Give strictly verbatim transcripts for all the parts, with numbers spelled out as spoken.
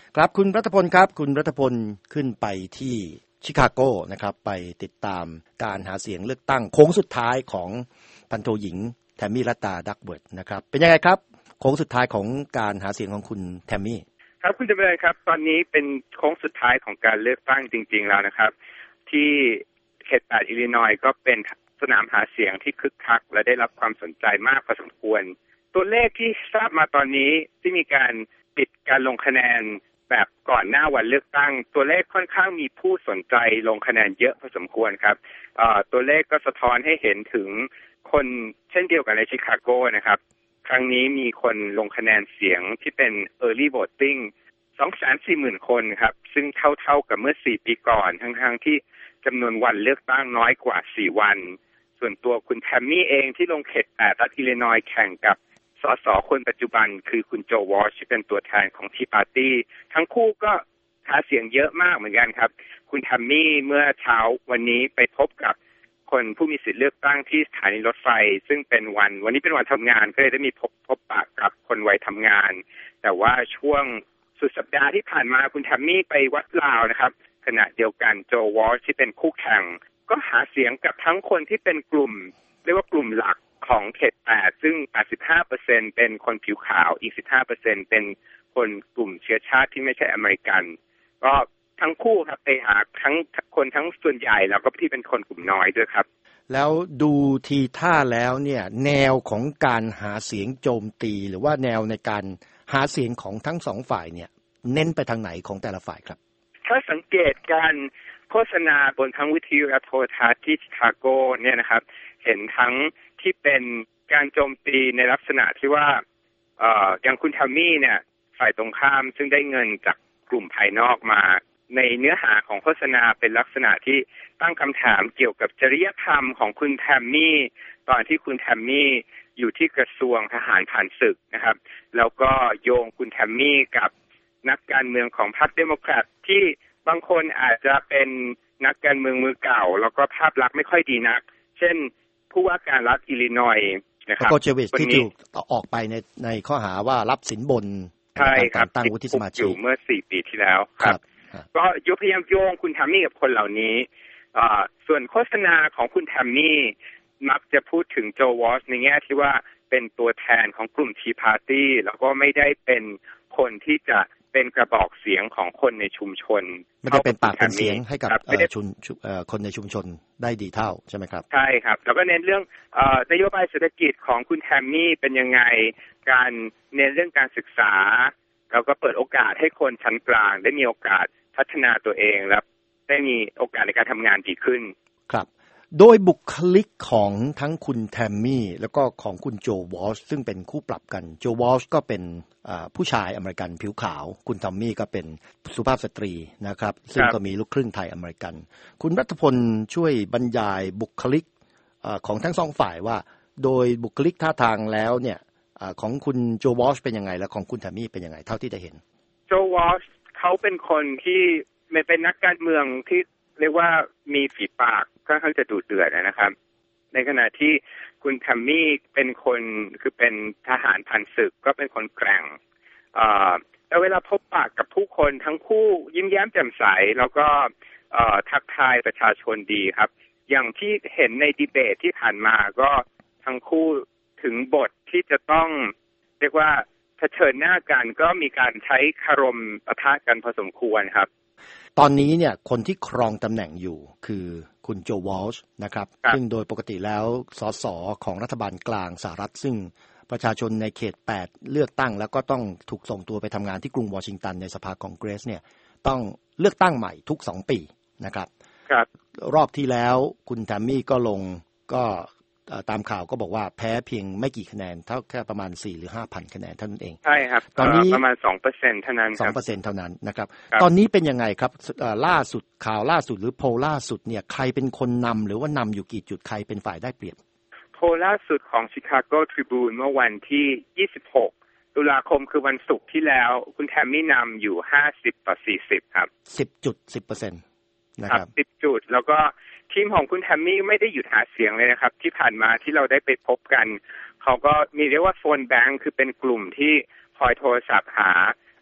ครับคุณรัฐพลครับคุณรัฐพลขึ้นไปที่ชิคาโกนะครับไปติดตามการหาเสียงเลือกตั้งโค้งสุดท้ายของพันโทหญิงแทมมี่รัตตาดักเวิร์ธนะครับเป็นยังไงครับโค้งสุดท้ายของการหาเสียงของคุณแทมมี่ครับคุณจำเริญครับตอนนี้เป็นโค้งสุดท้ายของการเลือกตั้งจริงๆแล้วนะครับที่เขตแปดอิลลินอยส์ก็เป็นสนามหาเสียงที่คึกคักและได้รับความสนใจมากพอสมควรตัวเลขที่ทราบมาตอนนี้ที่มีการปิดการลงคะแนนแบบก่อนหน้าวันเลือกตั้งตัวเลขค่อนข้างมีผู้สนใจลงคะแนนเยอะพอสมควรครับตัวเลขก็สะท้อนให้เห็นถึงคนเช่นเดียวกันในชิคาโกนะครับครั้งนี้มีคนลงคะแนนเสียงที่เป็น early voting สองแสนสี่หมื่น คนครับซึ่งเท่าๆกับเมื่อสี่ปีก่อนทั้งๆที่จำนวนวันเลือกตั้งน้อยกว่าสี่วันส่วนตัวคุณแทมมี่เองที่ลงเขตแปดรัฐอิลลินอยส์แข่งกับสสคนปัจจุบันคือคุณโจวอชที่เป็นตัวแทนของทีปาร์ตี้ทั้งคู่ก็หาเสียงเยอะมากเหมือนกันครับคุณแทมมี่เมื่อเช้าวันนี้ไปพบกับคนผู้มีสิทธิ์เลือกตั้งที่สถานีรถไฟซึ่งเป็นวันวันนี้เป็นวันทำงานก็เลยได้มีพบพบปะกับคนวัยทำงานแต่ว่าช่วงสุดสัปดาห์ที่ผ่านมาคุณแทมมี่ไปวัดลาวนะครับขณะเดียวกันโจวอชที่เป็นคู่แข่งก็หาเสียงกับทั้งคนที่เป็นกลุ่มเรียกว่ากลุ่มหลักของเขตแปดซึ่ง แปดสิบห้าเปอร์เซ็นต์ เป็นคนผิวขาวอีก สิบห้าเปอร์เซ็นต์ เป็นคนกลุ่มเชื้อชาติที่ไม่ใช่อเมริกันก็ทั้งคู่ครับไปหาทั้งคนทั้งส่วนใหญ่แล้วก็ที่เป็นคนกลุ่มน้อยด้วยครับแล้วดูทีท่าแล้วเนี่ยแนวของการหาเสียงโจมตีหรือว่าแนวในการหาเสียงของทั้งสองฝ่ายเนี่ยเน้นไปทางไหนของแต่ละฝ่ายครับถ้าสังเกตการโฆษณาบนทั้งวิทยุและโทรทัศน์ที่ชิคาโกเนี่ยนะครับเห็นทั้งที่เป็นการโจมตีในลักษณะที่ว่าเอ่ออย่างคุณแทมมี่เนี่ยฝ่ายตรงข้ามซึ่งได้เงินจากกลุ่มภายนอกมาในเนื้อหาของโฆษณาเป็นลักษณะที่ตั้งคำถามเกี่ยวกับจริยธรรมของคุณแทมมี่ตอนที่คุณแทมมี่อยู่ที่กระทรวงทหารผ่านศึกนะครับแล้วก็โยงคุณแทมมี่กับนักการเมืองของพรรคเดโมแครตที่บางคนอาจจะเป็นนักการเมืองมือเก่าแล้วก็ภาพลักษณ์ไม่ค่อยดีนักเช่นผู้ว่าการรัฐอิลลินอยส์นะครับโกเชวิชที่ถูกออกไปในในข้อหาว่ารับสินบนใช่ครับตั้งวุฒิสมาชิกอยู่เมื่อสี่ปีที่แล้วครับก็ยกพยายามโยงคุณแทมมี่กับคนเหล่านี้ส่วนโฆษณาของคุณแทมมี่มักจะพูดถึงโจวอชในแง่ที่ว่าเป็นตัวแทนของกลุ่มทีพาร์ตี้แล้วก็ไม่ได้เป็นคนที่จะเป็นกระบอกเสียงของคนในชุมชนไม่ได้เป็นปากเป็นเสียงให้กับชุมคนในชุมชนได้ดีเท่าใช่ไหมครับใช่ครับแล้วก็เน้นเรื่องนโยบายเศรษฐกิจของคุณแทมมี่เป็นยังไงการเน้นเรื่องการศึกษาแล้วก็เปิดโอกาสให้คนชั้นกลางได้มีโอกาสพัฒนาตัวเองและได้มีโอกาสในการทำงานดีขึ้นครับโดยบุคลิกของทั้งคุณแทมมี่แล้วก็ของคุณโจวอชซึ่งเป็นคู่ปรับกันโจวอชก็เป็นผู้ชายอเมริกันผิวขาวคุณแทมมี่ก็เป็นสุภาพสตรีนะครับซึ่งก็มีลูกครึ่งไทยอเมริกันคุณรัฐพลช่วยบรรยายบุคลิกของทั้งสองฝ่ายว่าโดยบุคลิกท่าทางแล้วเนี่ยของคุณโจวอชเป็นยังไงและของคุณแทมมี่เป็นยังไงเท่าที่ได้เห็นโจวอชเขาเป็นคนที่ไม่เป็นนักการเมืองที่เรียกว่ามีฝีปากค่อนข้างจะดุเดือดนะครับในขณะที่คุณแทมมี่เป็นคนคือเป็นทหารผ่านศึกก็เป็นคนแกร่งแต่เวลาพบปะกับผู้คนทั้งคู่ยิ้มแย้มแจ่มใสแล้วก็ทักทายประชาชนดีครับอย่างที่เห็นในดีเบตที่ผ่านมาก็ทั้งคู่ถึงบทที่จะต้องเรียกว่าเผชิญหน้ากันก็มีการใช้คารมปะทะกันพอสมควรครับตอนนี้เนี่ยคนที่ครองตำแหน่งอยู่คือคุณโจวอชนะครับซึ่งโดยปกติแล้วสสของรัฐบาลกลางสหรัฐซึ่งประชาชนในเขตแปดเลือกตั้งแล้วก็ต้องถูกส่งตัวไปทำงานที่กรุงวอชิงตันในสภาคองเกรสเนี่ยต้องเลือกตั้งใหม่ทุกสองปีนะครับครับรอบที่แล้วคุณแทมมี่ก็ลงก็ตามข่าวก็บอกว่าแพ้เพียงไม่กี่คะแนนเท่าแค่ประมาณสี่หรือ ห้าพัน คะแนนเท่านั้นเองใช่ครับตอนนี้ประมาณ สองเปอร์เซ็นต์ เท่านั้นครับสองเปอร์เซ็นต์ เท่านั้นนะครับตอนนี้เป็นยังไงครับล่าสุดข่าวล่าสุดหรือโพลล่าสุดเนี่ยใครเป็นคนนำหรือว่านำอยู่กี่จุดใครเป็นฝ่ายได้เปรียบโพลล่าสุดของ Chicago Tribune เมื่อวันที่ยี่สิบหกตุลาคมคือวันศุกร์ที่แล้วคุณแทมมี่นำอยู่ห้าสิบต่อสี่สิบครับสิบจุดสิบเปอร์เซ็นต์ นะครับสิบจุดแล้วก็ทีมของคุณแทมมี่ไม่ได้หยุดหาเสียงเลยนะครับที่ผ่านมาที่เราได้ไปพบกันเขาก็มีเรียกว่าโฟนแบงค์คือเป็นกลุ่มที่คอยโทรศัพท์หา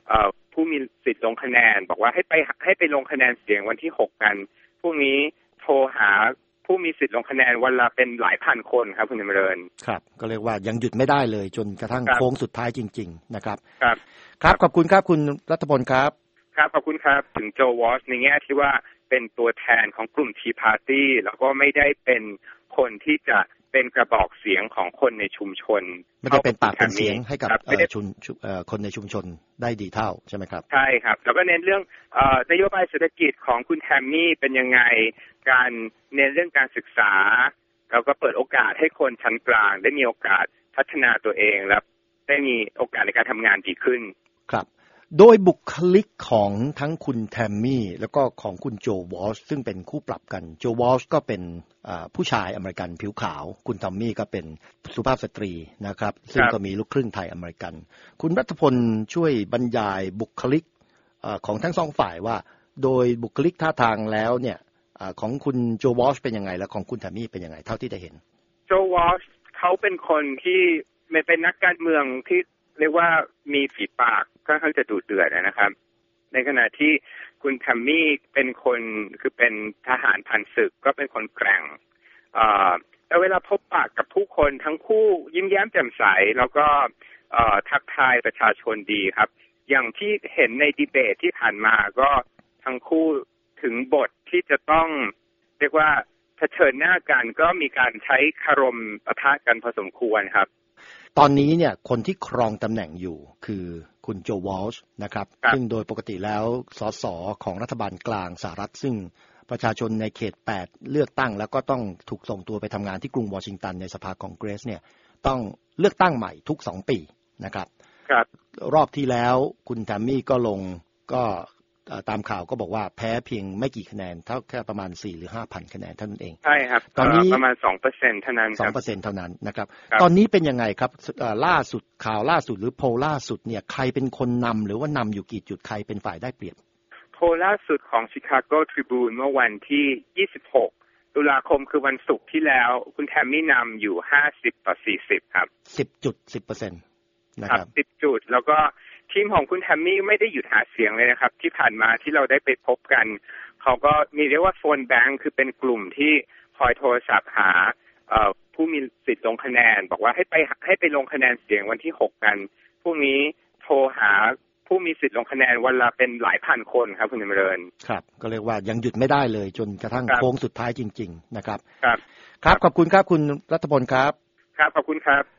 เอ่อผู้มีสิทธิ์ลงคะแนนบอกว่าให้ไปให้ไปลงคะแนนเสียงวันที่หกกันพรุ่งนี้โทรหาผู้มีสิทธิ์ลงคะแนนวันละเป็นหลายพันคนครับคุณจำเริญครับก็เรียกว่ายังหยุดไม่ได้เลยจนกระทั่งโค้งสุดท้ายจริงๆนะครับครับครับขอบคุณครับคุณรัฐพลครับครับขอบคุณครับถึงโจวอชในแง่ที่ว่าเป็นตัวแทนของกลุ่มทีพาร์ตี้แล้วก็ไม่ได้เป็นคนที่จะเป็นกระบอกเสียงของคนในชุมชนไม่ได้เป็นปากเป็นเสียงให้กับชุมคนในชุมชนได้ดีเท่าใช่ไหมครับใช่ครับแล้วก็เน้นเรื่องนโยบายเศรษฐกิจของคุณแทมมี่เป็นยังไงการเน้นเรื่องการศึกษาแล้วก็เปิดโอกาสให้คนชั้นกลางได้มีโอกาสพัฒนาตัวเองและได้มีโอกาสในการทำงานดีขึ้นครับโดยบุคลิกของทั้งคุณแทมมี่แล้วก็ของคุณโจวอชซึ่งเป็นคู่ปรับกันโจวอชก็เป็นผู้ชายอเมริกันผิวขาวคุณแทมมี่ก็เป็นสุภาพสตรีนะครับซึ่งก็มีลูกครึ่งไทยอเมริกันคุณรัฐพลช่วยบรรยายบุคลิกของทั้งสองฝ่ายว่าโดยบุคลิกท่าทางแล้วเนี่ยของคุณโจวอชเป็นยังไงและของคุณแทมมี่เป็นยังไงเท่าที่ได้เห็นโจวอชเขาเป็นคนที่เป็นนักการเมืองที่เรียกว่ามีฝีปากค่อนข้างจะดุเดือดนะครับในขณะที่คุณแทมมี่เป็นคนคือเป็นทหารพันศึกก็เป็นคนแกร่งแต่เวลาพบปากกับผู้คนทั้งคู่ยิ้มแย้มแจ่มใสแล้วก็ทักทายประชาชนดีครับอย่างที่เห็นในดีเบตที่ผ่านมาก็ทั้งคู่ถึงบทที่จะต้องเรียกว่าเผชิญหน้ากันก็มีการใช้คารมปะทะกันพอสมควรครับตอนนี้เนี่ยคนที่ครองตำแหน่งอยู่คือคุณโจวอชนะครับซึ่งโดยปกติแล้วสสของรัฐบาลกลางสหรัฐซึ่งประชาชนในเขตแปดเลือกตั้งแล้วก็ต้องถูกส่งตัวไปทำงานที่กรุงวอชิงตันในสภาคองเกรสเนี่ยต้องเลือกตั้งใหม่ทุกสองปีนะครับครับรอบที่แล้วคุณแทมมี่ก็ลงก็ตามข่าวก็บอกว่าแพ้เพียงไม่กี่คะแนนเท่าแค่ประมาณสี่หรือ ห้าพัน คะแนนเท่านั้นเองใช่ครับตอนนี้ประมาณ สองเปอร์เซ็นต์ เท่านั้นครับสองเปอร์เซ็นต์ เท่านั้นนะครับตอนนี้เป็นยังไงครับล่าสุดข่าวล่าสุดหรือโพลล่าสุดเนี่ยใครเป็นคนนำหรือว่านำอยู่กี่จุดใครเป็นฝ่ายได้เปรียบโพลล่าสุดของ Chicago Tribune เมื่อวันที่ยี่สิบหกตุลาคมคือวันศุกร์ที่แล้วคุณแทมมี่นำอยู่ห้าสิบต่อสี่สิบครับสิบจุดสิบเปอร์เซ็นต์ นะครับสิบจุดแล้วก็ทีมของคุณแทมมี่ไม่ได้หยุดหาเสียงเลยนะครับที่ผ่านมาที่เราได้ไปพบกันเขาก็มีเรียกว่าโฟนแบงค์คือเป็นกลุ่มที่คอยโทรศัพท์หาผู้มีสิทธิ์ลงคะแนนบอกว่าให้ไปให้ไปลงคะแนนเสียงวันที่หกกันพรุ่งนี้โทรหาผู้มีสิทธิ์ลงคะแนนวันละเป็นหลายพันคนครับคุณจำเริญครับก็เรียกว่ายังหยุดไม่ได้เลยจนกระทั่งโค้งสุดท้ายจริงๆนะครับครับครับขอบคุณครับคุณรัฐพลครับครับขอบคุณครับ